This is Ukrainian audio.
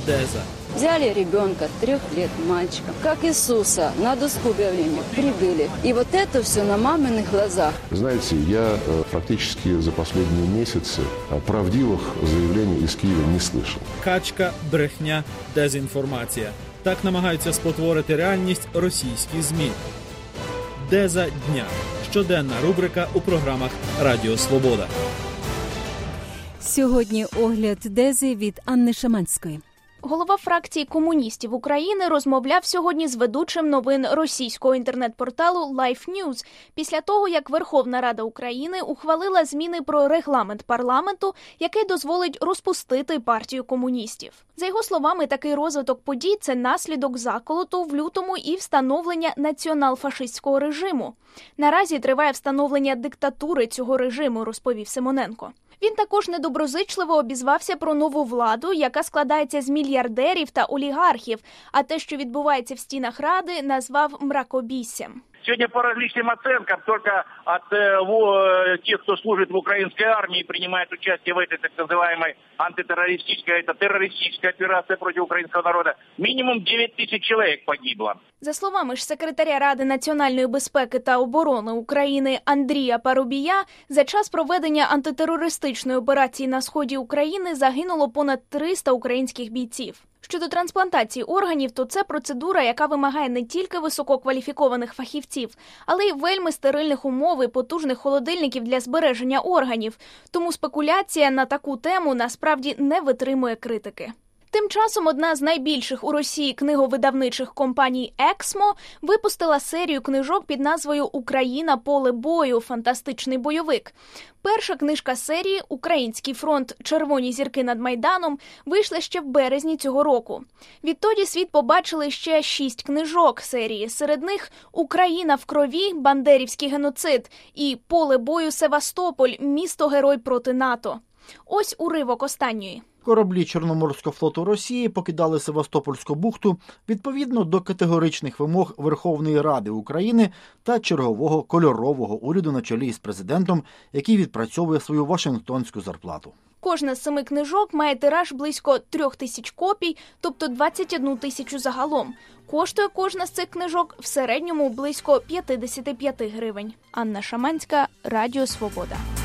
Деза. Взяли ребенка, 3 лет мальчика, как Иисуса, на доску объявления прибыли. И вот это все на маминых глазах. Знаете, я практически за последние месяцы правдивых заявлений из Киева не слышал. Качка, брехня, дезінформація. Так намагаються спотворити реальність російські ЗМІ. Деза дня. Щоденна рубрика у програмах Радіо Свобода. Сьогодні огляд Дези від Анни Шаманської. Голова фракції комуністів України розмовляв сьогодні з ведучим новин російського інтернет-порталу Life News після того, як Верховна Рада України ухвалила зміни про регламент парламенту, який дозволить розпустити партію комуністів. За його словами, такий розвиток подій – це наслідок заколоту в лютому і встановлення націонал-фашистського режиму. Наразі триває встановлення диктатури цього режиму, розповів Симоненко. Він також недоброзичливо обізвався про нову владу, яка складається з мільярдерів та олігархів, а те, що відбувається в стінах Ради, назвав мракобіссям. Сегодня по различным оценкам, только от тех, кто служит в украинской армии и принимает участие в этой так называемой антитеррористической, это террористическая операция против украинского народа, минимум 9 тысяч человек погибло. За словами ж секретаря Ради національної безпеки та оборони України Андрія Парубія, за час проведення антитерористичної операції на сході України загинуло понад 300 українських бійців. Щодо трансплантації органів, то це процедура, яка вимагає не тільки висококваліфікованих фахівців, але й вельми стерильних умов і потужних холодильників для збереження органів. Тому спекуляція на таку тему насправді не витримує критики. Тим часом одна з найбільших у Росії книговидавничих компаній «Ексмо» випустила серію книжок під назвою «Україна. Поле бою. Фантастичний бойовик». Перша книжка серії «Український фронт. Червоні зірки над Майданом» вийшла ще в березні цього року. Відтоді світ побачили ще 6 книжок серії. Серед них «Україна в крові. Бандерівський геноцид» і «Поле бою. Севастополь. Місто-герой проти НАТО». Ось уривок останньої. Кораблі Чорноморського флоту Росії покидали Севастопольську бухту відповідно до категоричних вимог Верховної Ради України та чергового кольорового уряду на чолі з президентом, який відпрацьовує свою вашингтонську зарплату. Кожна з 7 книжок має тираж близько 3000 копій, тобто 21 тисячу загалом. Коштує кожна з цих книжок в середньому близько 55 гривень. Анна Шаманська, Радіо Свобода.